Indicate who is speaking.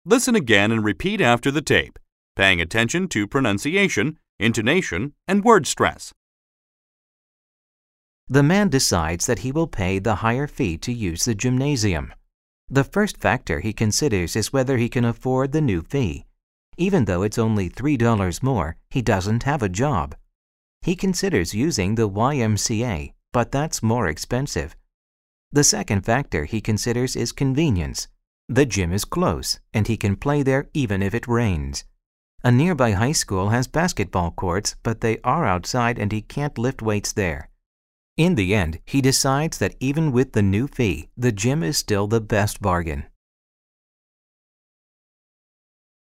Speaker 1: Listen again and repeat after the tape, paying attention to pronunciation, intonation, and word stress.
Speaker 2: The man decides that he will pay the higher fee to use the gymnasium. The first factor he considers is whether he can afford the new fee. Even though it's only $3 more, he doesn't have a job. He considers using the YMCA, but that's more expensive. The second factor he considers is convenience. The gym is close, and he can play there even if it rains. A nearby high school has basketball courts, but they are outside and he can't lift weights there. In the end, he decides that even with the new fee, the gym is still the best bargain.